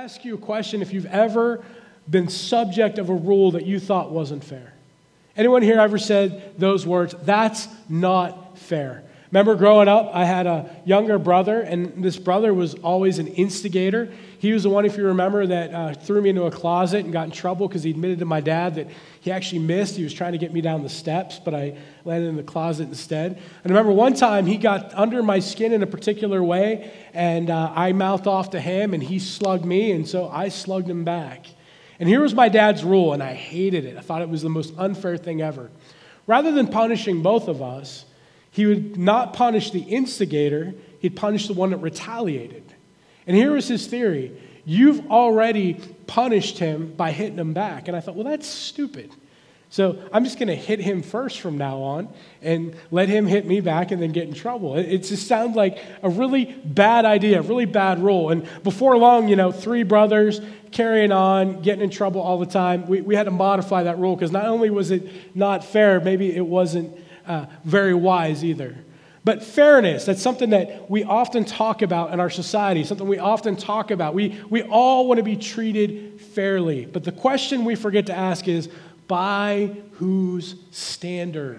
ask you a question if you've ever been subject of a rule that you thought wasn't fair. Anyone here ever said those words, "That's not fair"? Remember growing up, I had a younger brother, and this brother was always an instigator. He was the one, if you remember, that threw me into a closet and got in trouble because he admitted to my dad that he actually missed. He was trying to get me down the steps, but I landed in the closet instead. And I remember one time he got under my skin in a particular way, and I mouthed off to him, and he slugged me, and so I slugged him back. And here was my dad's rule, and I hated it. I thought it was the most unfair thing ever. Rather than punishing both of us, he would not punish the instigator, he'd punish the one that retaliated. And here was his theory. You've already punished him by hitting him back. And I thought, well, that's stupid. So I'm just going to hit him first from now on and let him hit me back and then get in trouble. It just sounds like a really bad idea, a really bad rule. And before long, three brothers carrying on, getting in trouble all the time. We had to modify that rule because not only was it not fair, maybe it wasn't very wise either. But fairness, that's something that we often talk about in our society, something we often talk about. We all want to be treated fairly. But the question we forget to ask is, by whose standard?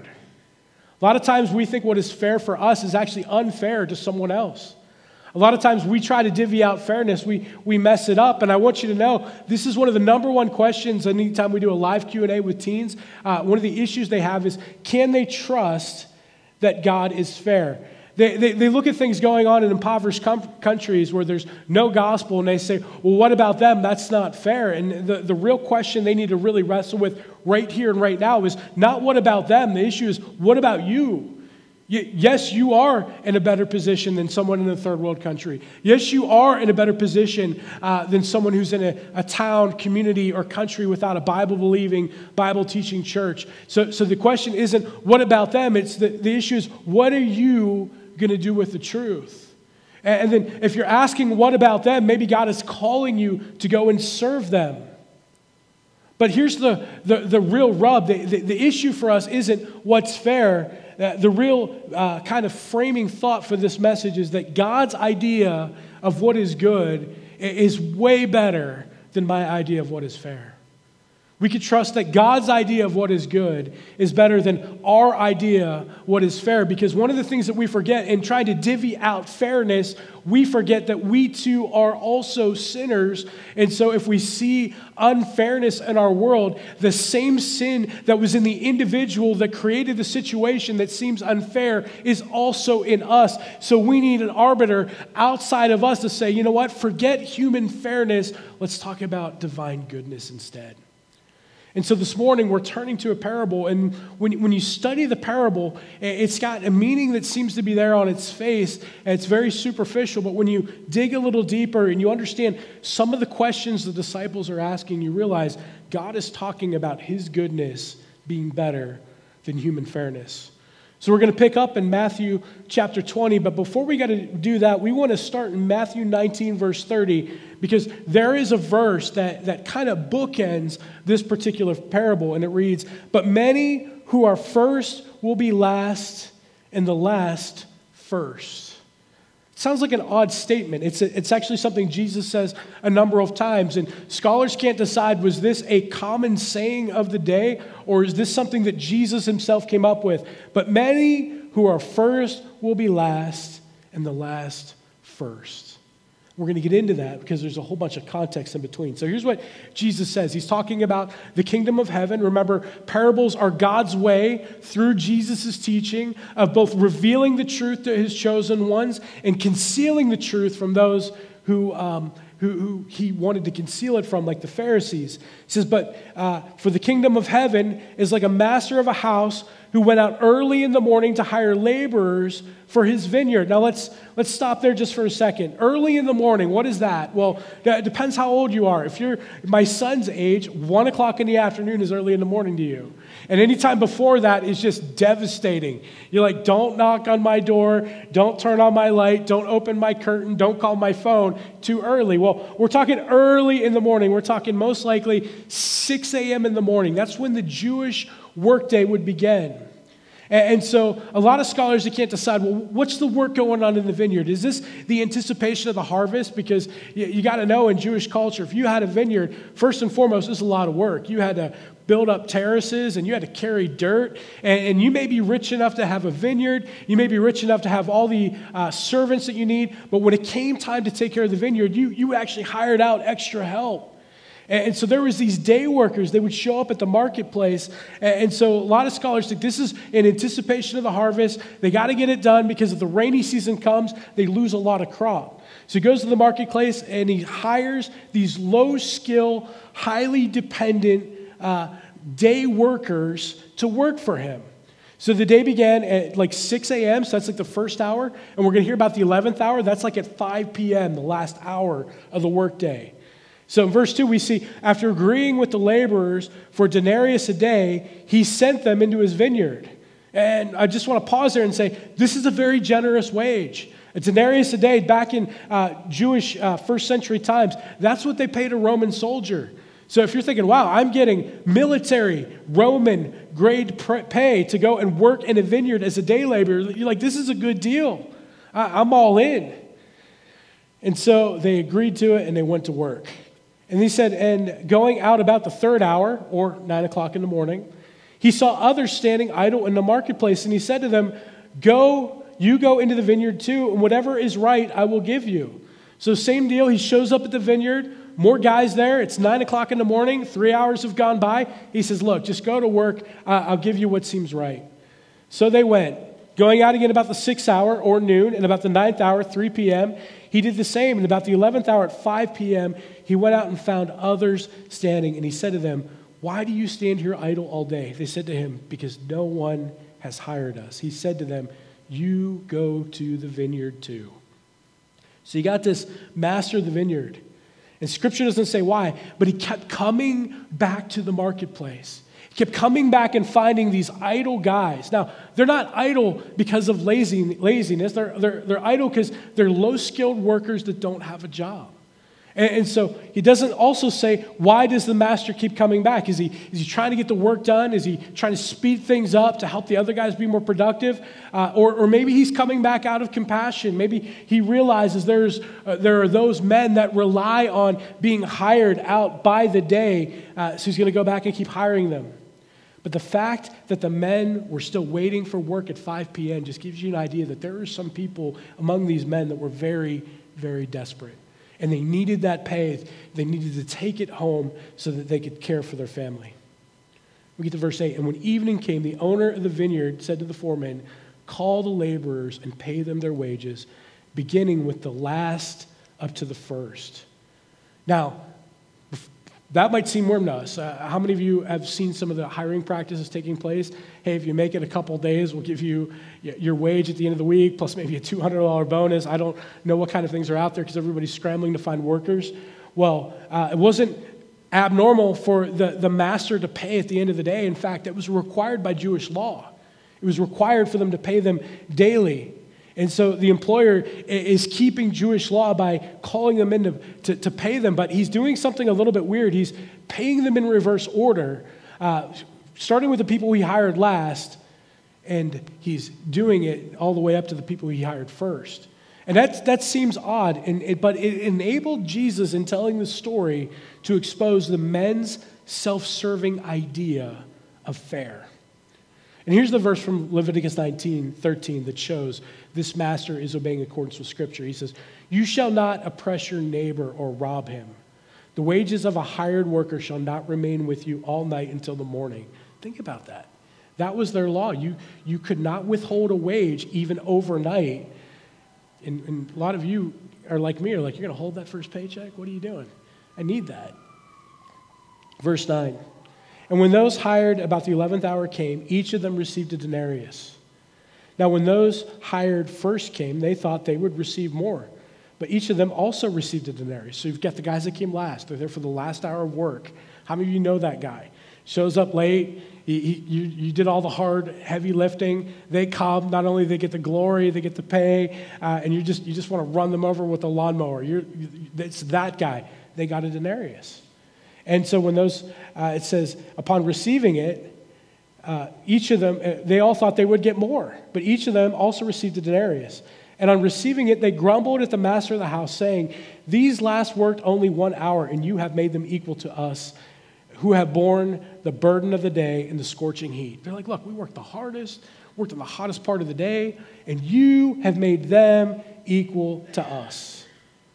A lot of times we think what is fair for us is actually unfair to someone else. A lot of times we try to divvy out fairness, we mess it up, and I want you to know this is one of the number one questions anytime we do a live Q&A with teens. One of the issues they have is, can they trust that God is fair? They look at things going on in impoverished countries where there's no gospel, and they say, well, what about them? That's not fair. And the real question they need to really wrestle with right here and right now is not what about them. The issue is, what about you? Yes, you are in a better position than someone in a third world country. Yes, you are in a better position than someone who's in a town, community, or country without a Bible-believing, Bible-teaching church. So the question isn't, what about them? It's the issue is, what are you going to do with the truth? And then if you're asking what about them, maybe God is calling you to go and serve them. But here's the real rub. The issue for us isn't what's fair. The real kind of framing thought for this message is that God's idea of what is good is way better than my idea of what is fair. We could trust that God's idea of what is good is better than our idea what is fair, because one of the things that we forget in trying to divvy out fairness, we forget that we too are also sinners. And so if we see unfairness in our world, the same sin that was in the individual that created the situation that seems unfair is also in us. So we need an arbiter outside of us to say, you know what, forget human fairness. Let's talk about divine goodness instead. And so this morning, we're turning to a parable, and when you study the parable, it's got a meaning that seems to be there on its face, and it's very superficial, but when you dig a little deeper and you understand some of the questions the disciples are asking, you realize God is talking about His goodness being better than human fairness. So we're going to pick up in Matthew chapter 20, but before we got to do that, we want to start in Matthew 19, verse 30, because there is a verse that kind of bookends this particular parable, and it reads, "But many who are first will be last, and the last first." It sounds like an odd statement. It's actually something Jesus says a number of times, and scholars can't decide, was this a common saying of the day, or is this something that Jesus himself came up with? But many who are first will be last, and the last first. We're going to get into that because there's a whole bunch of context in between. So here's what Jesus says. He's talking about the kingdom of heaven. Remember, parables are God's way through Jesus' teaching of both revealing the truth to his chosen ones and concealing the truth from those who he wanted to conceal it from, like the Pharisees. He says, but for the kingdom of heaven is like a master of a house who went out early in the morning to hire laborers for his vineyard. Now let's stop there just for a second. Early in the morning, what is that? Well, it depends how old you are. If you're my son's age, 1 o'clock in the afternoon is early in the morning to you. And any time before that is just devastating. You're like, don't knock on my door, don't turn on my light, don't open my curtain, don't call my phone too early. Well, we're talking early in the morning. We're talking most likely 6 a.m. in the morning. That's when the Jewish workday would begin. And so a lot of scholars, they can't decide, well, what's the work going on in the vineyard? Is this the anticipation of the harvest? Because you got to know in Jewish culture, if you had a vineyard, first and foremost, this is a lot of work. You had to build up terraces, and you had to carry dirt. And you may be rich enough to have a vineyard. You may be rich enough to have all the servants that you need. But when it came time to take care of the vineyard, you actually hired out extra help. And so there was these day workers. They would show up at the marketplace. And so a lot of scholars think this is in anticipation of the harvest. They got to get it done because if the rainy season comes, they lose a lot of crop. So he goes to the marketplace and he hires these low-skill, highly dependent day workers to work for him. So the day began at like 6 a.m., so that's like the first hour. And we're going to hear about the 11th hour. That's like at 5 p.m., the last hour of the workday. So in verse 2, we see, after agreeing with the laborers for denarius a day, he sent them into his vineyard. And I just want to pause there and say, this is a very generous wage. A denarius a day, back in Jewish first century times, that's what they paid a Roman soldier. So if you're thinking, wow, I'm getting military, Roman grade pay to go and work in a vineyard as a day laborer, you're like, this is a good deal. I'm all in. And so they agreed to it and they went to work. And he said, and going out about the third hour, or 9 o'clock in the morning, he saw others standing idle in the marketplace, and he said to them, you go into the vineyard too, and whatever is right, I will give you. So same deal, he shows up at the vineyard, more guys there, it's 9 o'clock in the morning, 3 hours have gone by. He says, look, just go to work, I'll give you what seems right. So they went, going out again about the 6th hour, or noon, and about the 9th hour, 3 p.m., he did the same, and about the 11th hour at 5 p.m., he went out and found others standing, and he said to them, why do you stand here idle all day? They said to him, because no one has hired us. He said to them, you go to the vineyard too. So you got this master of the vineyard, and Scripture doesn't say why, but he kept coming back to the marketplace. He kept coming back and finding these idle guys. Now, they're not idle because of laziness. They're idle because they're low-skilled workers that don't have a job. And so he doesn't also say, why does the master keep coming back? Is he trying to get the work done? Is he trying to speed things up to help the other guys be more productive? Or maybe he's coming back out of compassion. Maybe he realizes there are those men that rely on being hired out by the day, so he's going to go back and keep hiring them. But the fact that the men were still waiting for work at 5 p.m. just gives you an idea that there are some people among these men that were very, very desperate. And they needed that pay. They needed to take it home so that they could care for their family. We get to verse 8. And when evening came, the owner of the vineyard said to the foreman, call the laborers and pay them their wages, beginning with the last up to the first. Now, that might seem warm to us. How many of you have seen some of the hiring practices taking place? Hey, if you make it a couple days, we'll give you your wage at the end of the week, plus maybe a $200 bonus. I don't know what kind of things are out there because everybody's scrambling to find workers. Well, it wasn't abnormal for the master to pay at the end of the day. In fact, it was required by Jewish law. It was required for them to pay them daily. And so the employer is keeping Jewish law by calling them in to pay them, but he's doing something a little bit weird. He's paying them in reverse order, starting with the people he hired last, and he's doing it all the way up to the people he hired first. And that seems odd, but it enabled Jesus in telling the story to expose the men's self-serving idea of fair. And here's the verse from Leviticus 19:13 that shows this master is obeying accordance with Scripture. He says, you shall not oppress your neighbor or rob him. The wages of a hired worker shall not remain with you all night until the morning. Think about that. That was their law. You could not withhold a wage even overnight. And a lot of you are like me, are like, you're going to hold that first paycheck? What are you doing? I need that. Verse 9. And when those hired about the 11th hour came, each of them received a denarius. Now, when those hired first came, they thought they would receive more. But each of them also received a denarius. So you've got the guys that came last. They're there for the last hour of work. How many of you know that guy? Shows up late. You did all the hard, heavy lifting. They come. Not only they get the glory, they get the pay, and you just want to run them over with a lawnmower. It's that guy. They got a denarius. And so when those, it says, upon receiving it, each of them, they all thought they would get more, but each of them also received a denarius. And on receiving it, they grumbled at the master of the house, saying, "These last worked only 1 hour, and you have made them equal to us, who have borne the burden of the day in the scorching heat." They're like, "Look, we worked the hardest, worked in the hottest part of the day, and you have made them equal to us."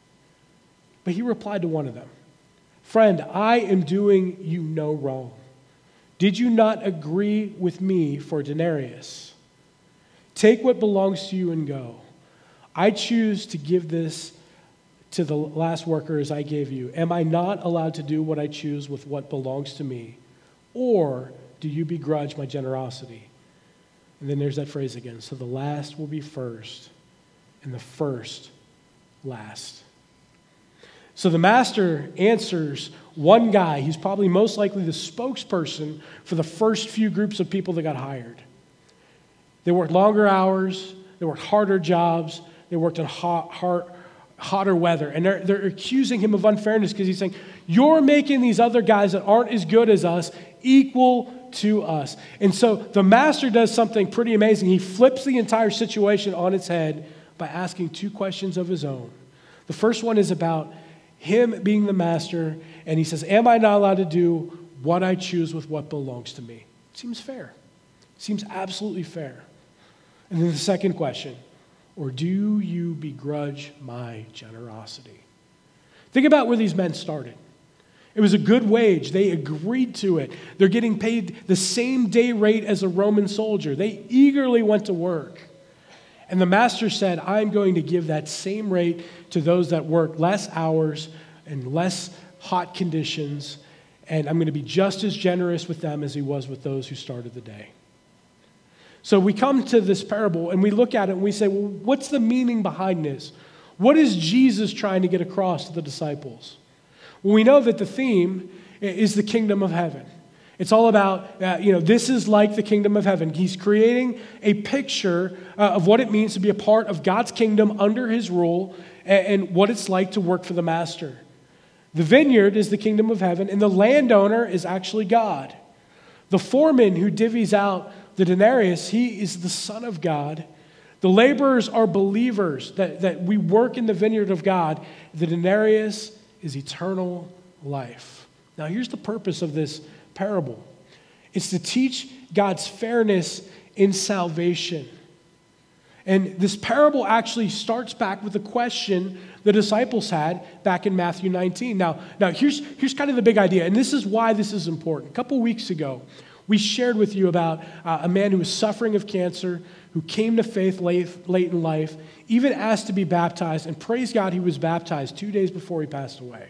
But he replied to one of them, "Friend, I am doing you no wrong. Did you not agree with me for a denarius? Take what belongs to you and go. I choose to give this to the last worker as I gave you. Am I not allowed to do what I choose with what belongs to me? Or do you begrudge my generosity?" And then there's that phrase again. So the last will be first, and the first last. So the master answers one guy. He's probably most likely the spokesperson for the first few groups of people that got hired. They worked longer hours. They worked harder jobs. They worked in hotter weather. And they're accusing him of unfairness because he's saying, "You're making these other guys that aren't as good as us equal to us." And so the master does something pretty amazing. He flips the entire situation on its head by asking 2 questions of his own. The first one is about him being the master, and he says, "Am I not allowed to do what I choose with what belongs to me?" Seems fair. Seems absolutely fair. And then the second question, "Or do you begrudge my generosity?" Think about where these men started. It was a good wage. They agreed to it. They're getting paid the same day rate as a Roman soldier. They eagerly went to work. And the master said, "I'm going to give that same rate to those that work less hours and less hot conditions, and I'm going to be just as generous with them as he was with those who started the day." So we come to this parable and we look at it and we say, well, what's the meaning behind this? What is Jesus trying to get across to the disciples? Well, we know that the theme is the kingdom of heaven. It's all about, this is like the kingdom of heaven. He's creating a picture of what it means to be a part of God's kingdom under his rule and what it's like to work for the master. The vineyard is the kingdom of heaven, and the landowner is actually God. The foreman who divvies out the denarius, he is the Son of God. The laborers are believers that we work in the vineyard of God. The denarius is eternal life. Now, here's the purpose of this parable. It's to teach God's fairness in salvation. And this parable actually starts back with the question the disciples had back in Matthew 19. Now here's kind of the big idea, and this is why this is important. A couple weeks ago, we shared with you about a man who was suffering of cancer, who came to faith late in life, even asked to be baptized, and praise God, he was baptized 2 days before he passed away.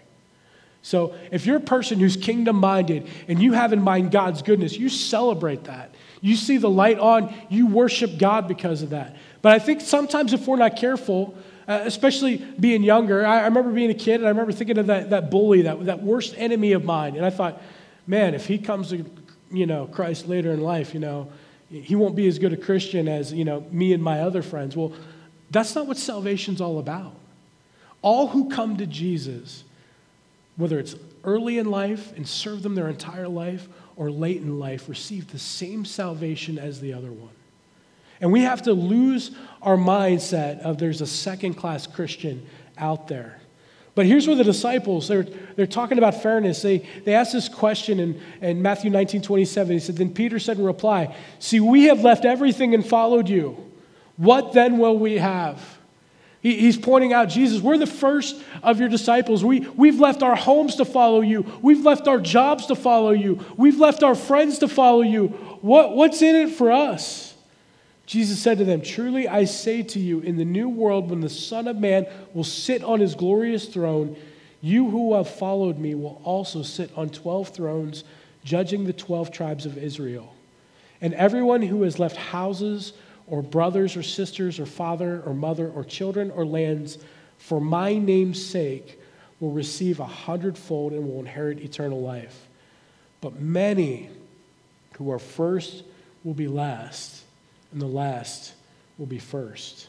So if you're a person who's kingdom-minded and you have in mind God's goodness, you celebrate that. You see the light on, you worship God because of that. But I think sometimes if we're not careful, especially being younger, I remember being a kid and I remember thinking of that bully, that worst enemy of mine. And I thought, man, if he comes to Christ later in life, he won't be as good a Christian as, me and my other friends. Well, that's not what salvation's all about. All who come to Jesus, whether it's early in life and serve them their entire life or late in life, receive the same salvation as the other one. And we have to lose our mindset of there's a second-class Christian out there. But here's where the disciples, they're talking about fairness. They asked this question in Matthew 19:27. He said, "Then Peter said in reply, 'See, we have left everything and followed you. What then will we have?'" He's pointing out, Jesus, we're the first of your disciples. We've left our homes to follow you. We've left our jobs to follow you. We've left our friends to follow you. What's in it for us? Jesus said to them, "Truly I say to you, in the new world, when the Son of Man will sit on his glorious throne, you who have followed me will also sit on 12 thrones, judging the 12 tribes of Israel. And everyone who has left houses or brothers or sisters or father or mother or children or lands for my name's sake will receive 100-fold and will inherit eternal life. But many who are first will be last, and the last will be first."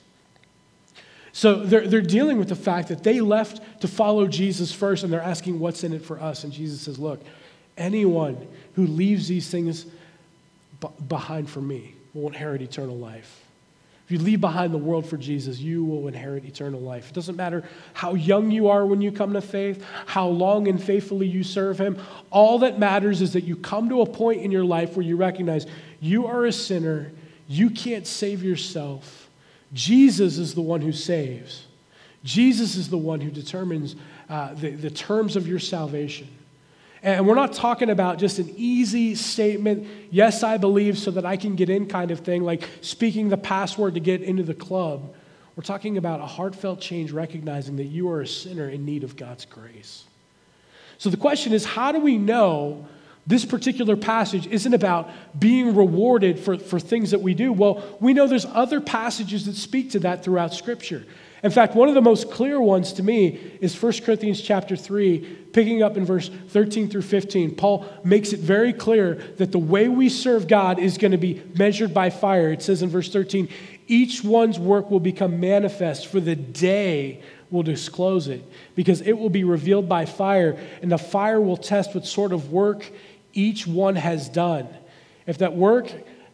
So they're dealing with the fact that they left to follow Jesus first, and they're asking what's in it for us. And Jesus says, look, anyone who leaves these things behind for me will inherit eternal life. If you leave behind the world for Jesus, you will inherit eternal life. It doesn't matter how young you are when you come to faith, how long and faithfully you serve him. All that matters is that you come to a point in your life where you recognize you are a sinner, you can't save yourself. Jesus is the one who saves. Jesus is the one who determines the terms of your salvation. And we're not talking about just an easy statement, yes, I believe so that I can get in kind of thing, like speaking the password to get into the club. We're talking about a heartfelt change, recognizing that you are a sinner in need of God's grace. So the question is, how do we know this particular passage isn't about being rewarded for things that we do? Well, we know there's other passages that speak to that throughout Scripture. In fact, one of the most clear ones to me is 1 Corinthians chapter 3, picking up in verse 13 through 15. Paul makes it very clear that the way we serve God is going to be measured by fire. It says in verse 13, each one's work will become manifest, for the day will disclose it, because it will be revealed by fire, and the fire will test what sort of work each one has done. If that work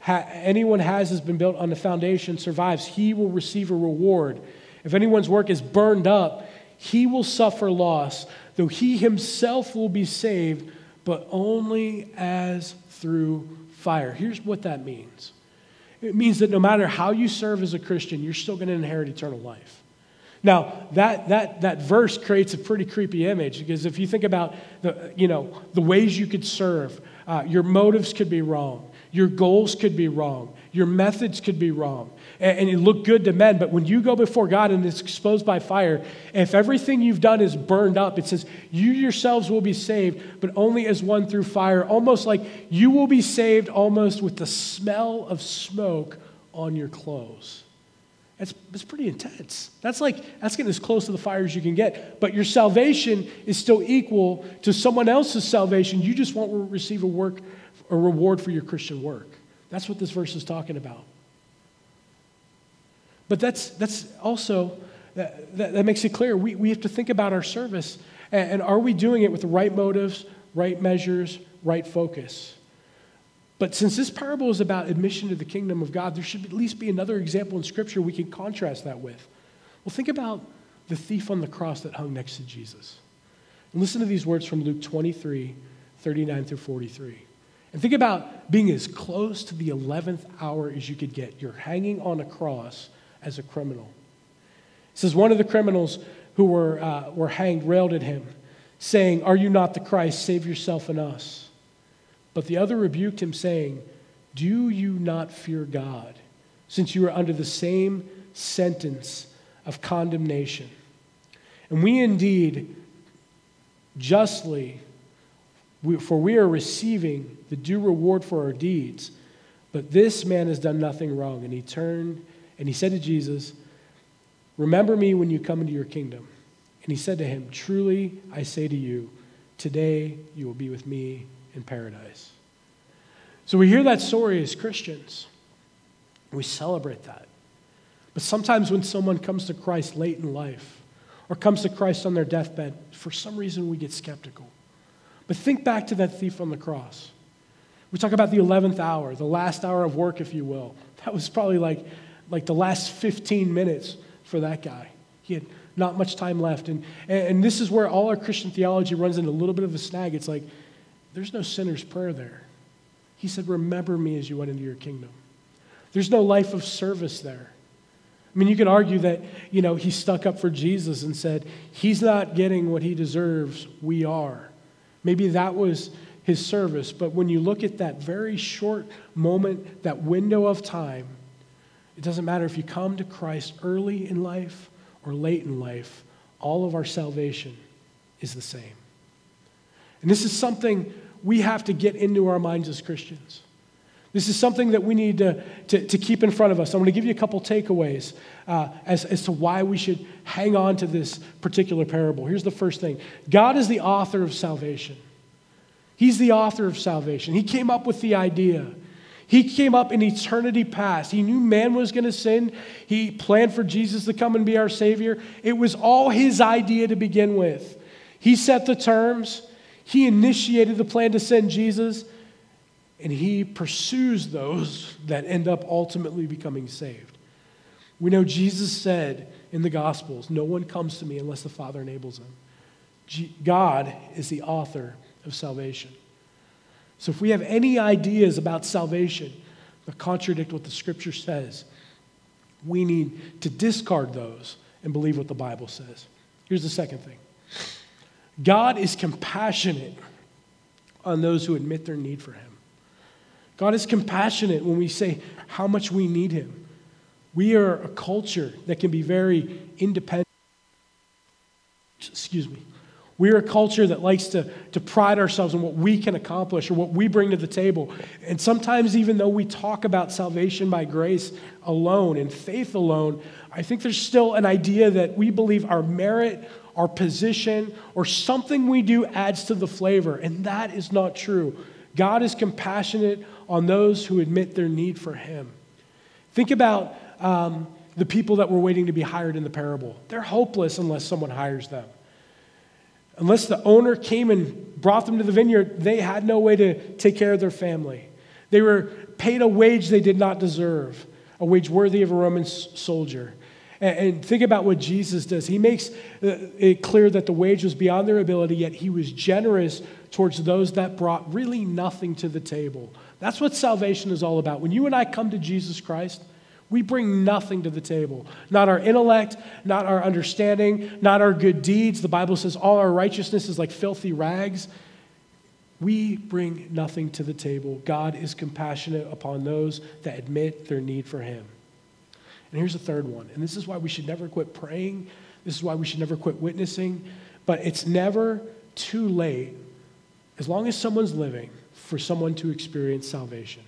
anyone has been built on the foundation, survives, he will receive a reward. If anyone's work is burned up, he will suffer loss, though he himself will be saved, but only as through fire. Here's what that means. It means that no matter how you serve as a Christian, you're still going to inherit eternal life. Now, that verse creates a pretty creepy image, because if you think about the ways you could serve, your motives could be wrong, your goals could be wrong, your methods could be wrong, and it look good to men. But when you go before God and it's exposed by fire, if everything you've done is burned up, it says you yourselves will be saved, but only as one through fire, almost like you will be saved almost with the smell of smoke on your clothes. It's pretty intense. That's getting as close to the fire as you can get. But your salvation is still equal to someone else's salvation. You just won't receive a reward for your Christian work. That's what this verse is talking about. But that's also, that makes it clear. We have to think about our service. And are we doing it with the right motives, right measures, right focus? But since this parable is about admission to the kingdom of God, there should at least be another example in Scripture we can contrast that with. Well, think about the thief on the cross that hung next to Jesus. And listen to these words from Luke 23, 39 through 43. And think about being as close to the 11th hour as you could get. You're hanging on a cross as a criminal. It says, one of the criminals who were hanged railed at him, saying, "Are you not the Christ? Save yourself and us." But the other rebuked him, saying, "Do you not fear God, since you are under the same sentence of condemnation? And we indeed justly, for we are receiving the due reward for our deeds. But this man has done nothing wrong." And he turned and he said to Jesus, "Remember me when you come into your kingdom." And he said to him, "Truly I say to you, today you will be with me in paradise." So we hear that story as Christians. We celebrate that. But sometimes when someone comes to Christ late in life or comes to Christ on their deathbed, for some reason we get skeptical. But think back to that thief on the cross. We talk about the 11th hour, the last hour of work, if you will. That was probably like the last 15 minutes for that guy. He had not much time left. And this is where all our Christian theology runs into a little bit of a snag. It's like, there's no sinner's prayer there. He said, "Remember me as you went into your kingdom." There's no life of service there. I mean, you could argue that, he stuck up for Jesus and said, he's not getting what he deserves, we are. Maybe that was his service. But when you look at that very short moment, that window of time, it doesn't matter if you come to Christ early in life or late in life, all of our salvation is the same. And this is something we have to get into our minds as Christians. This is something that we need to keep in front of us. I'm going to give you a couple takeaways as to why we should hang on to this particular parable. Here's the first thing. God is the author of salvation. He's the author of salvation. He came up with the idea. He came up in eternity past. He knew man was going to sin. He planned for Jesus to come and be our Savior. It was all his idea to begin with. He set the terms. He initiated the plan to send Jesus. and he pursues those that end up ultimately becoming saved. We know Jesus said in the Gospels, no one comes to me unless the Father enables them. God is the author of salvation. So if we have any ideas about salvation that contradict what the Scripture says, we need to discard those and believe what the Bible says. Here's the second thing. God is compassionate on those who admit their need for him. God is compassionate when we say how much we need him. We are a culture that can be very independent. We are a culture that likes to pride ourselves on what we can accomplish or what we bring to the table. And sometimes even though we talk about salvation by grace alone and faith alone, I think there's still an idea that we believe our merit, our position, or something we do adds to the flavor. And that is not true. God is compassionate on those who admit their need for him. Think about the people that were waiting to be hired in the parable. They're hopeless unless someone hires them. Unless the owner came and brought them to the vineyard, they had no way to take care of their family. They were paid a wage they did not deserve, a wage worthy of a Roman soldier. And think about what Jesus does. He makes it clear that the wage was beyond their ability, yet he was generous towards those that brought really nothing to the table. That's what salvation is all about. When you and I come to Jesus Christ, we bring nothing to the table. Not our intellect, not our understanding, not our good deeds. The Bible says all our righteousness is like filthy rags. We bring nothing to the table. God is compassionate upon those that admit their need for him. And here's the third one, and this is why we should never quit praying. This is why we should never quit witnessing. But it's never too late, as long as someone's living, for someone to experience salvation.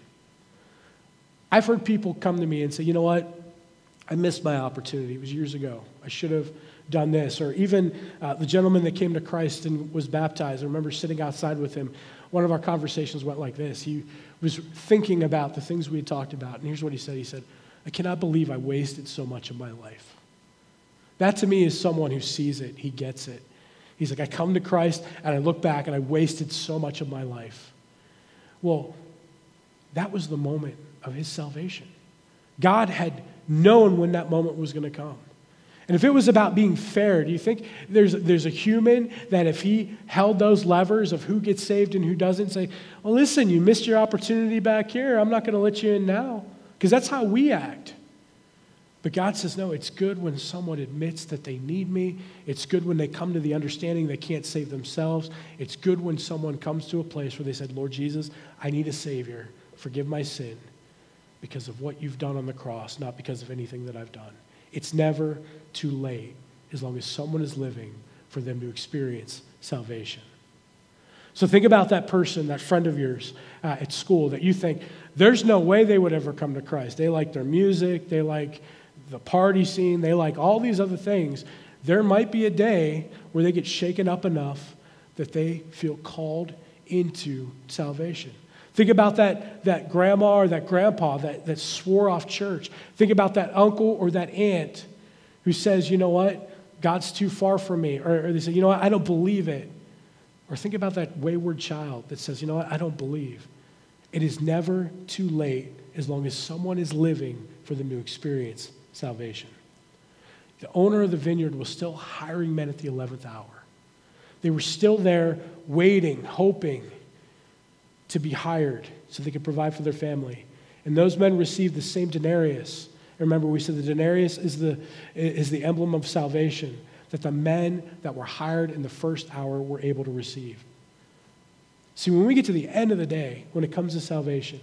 I've heard people come to me and say, you know what? I missed my opportunity. It was years ago. I should have done this. Or even the gentleman that came to Christ and was baptized, I remember sitting outside with him. One of our conversations went like this. He was thinking about the things we had talked about, and here's what he said. He said, I cannot believe I wasted so much of my life. That to me is someone who sees it. He gets it. He's like, I come to Christ and I look back and I wasted so much of my life. Well, that was the moment of his salvation. God had known when that moment was going to come. And if it was about being fair, do you think there's a human that if he held those levers of who gets saved and who doesn't, say, well, listen, you missed your opportunity back here. I'm not going to let you in now. Because that's how we act. But God says, no, it's good when someone admits that they need me. It's good when they come to the understanding they can't save themselves. It's good when someone comes to a place where they said, Lord Jesus, I need a Savior. Forgive my sin because of what you've done on the cross, not because of anything that I've done. It's never too late as long as someone is living for them to experience salvation. So think about that person, that friend of yours at school that you think, there's no way they would ever come to Christ. They like their music, they like the party scene, they like all these other things. There might be a day where they get shaken up enough that they feel called into salvation. Think about that grandma or that grandpa that swore off church. Think about that uncle or that aunt who says, you know what, God's too far from me. Or they say, you know what, I don't believe it. Or think about that wayward child that says, you know what, I don't believe. It is never too late as long as someone is living for them to experience salvation. The owner of the vineyard was still hiring men at the 11th hour. They were still there waiting, hoping to be hired so they could provide for their family. And those men received the same denarius. Remember, we said the denarius is the emblem of salvation that the men that were hired in the first hour were able to receive. See, when we get to the end of the day, when it comes to salvation,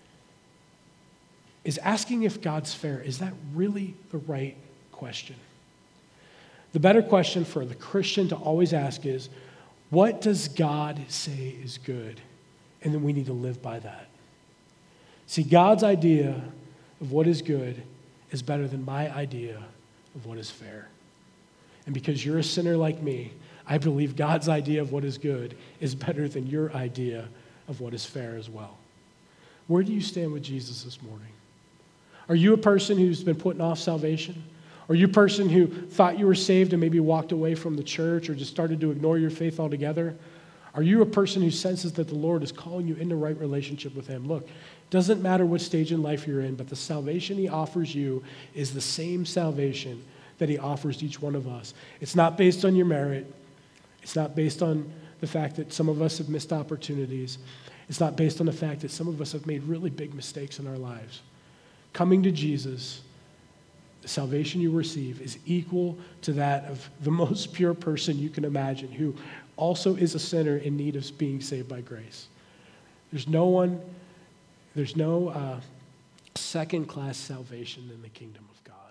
is asking if God's fair, is that really the right question? The better question for the Christian to always ask is, what does God say is good? And then we need to live by that. See, God's idea of what is good is better than my idea of what is fair. And because you're a sinner like me, I believe God's idea of what is good is better than your idea of what is fair as well. Where do you stand with Jesus this morning? Are you a person who's been putting off salvation? Are you a person who thought you were saved and maybe walked away from the church or just started to ignore your faith altogether? Are you a person who senses that the Lord is calling you into right relationship with him? Look, it doesn't matter what stage in life you're in, but the salvation he offers you is the same salvation that he offers each one of us. It's not based on your merit. It's not based on the fact that some of us have missed opportunities. It's not based on the fact that some of us have made really big mistakes in our lives. Coming to Jesus, the salvation you receive is equal to that of the most pure person you can imagine, who also is a sinner in need of being saved by grace. There's no second-class salvation in the kingdom of God.